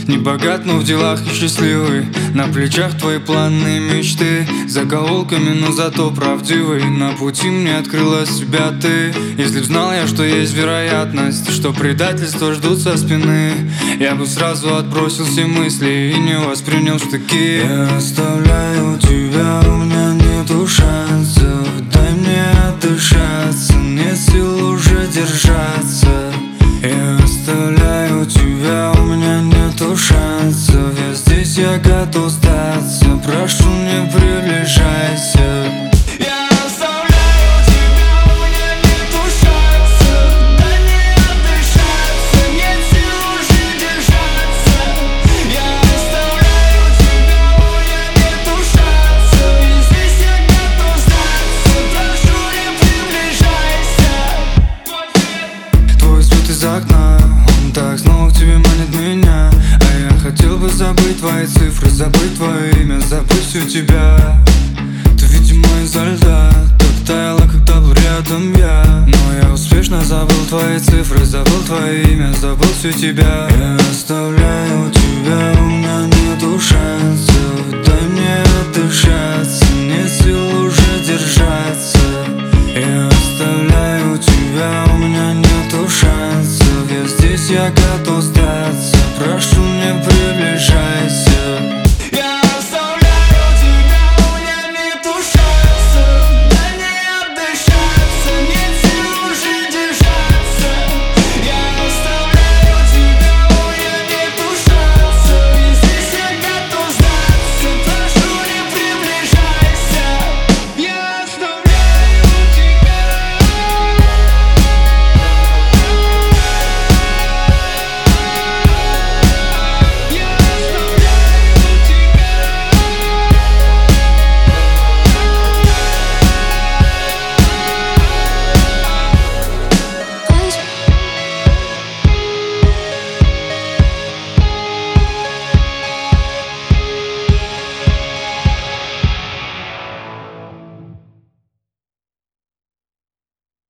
Не богат, но в делах и счастливый. На плечах твои планы и мечты, закоулками, но зато правдивый. На пути мне открыла себя ты. Если б знал я, что есть вероятность, что предательства ждут со спины, я бы сразу отбросил все мысли и не воспринял в штыки. Я оставляю тебя, у меня нету шансов. Дай мне отдышаться, нет сил уже держаться. Я оставляю тебя, у меня нету шансов. Я здесь, я готов сдаться, прошу, не приближайся. Из окна, он так снова к тебе манит меня. А я хотел бы забыть твои цифры, забыть твое имя, забыть всю тебя. Ты, видимо, изо льда, так таяла, когда был рядом я. Но я успешно забыл твои цифры, забыл твое имя, забыл всю тебя. Я оставляю тебя, у меня нету шансов. Дай мне отдышаться, нет сил уже держаться. Я оставляю тебя, у меня нету шансов. Я здесь, я готов сдаться, прошу, не приближайся.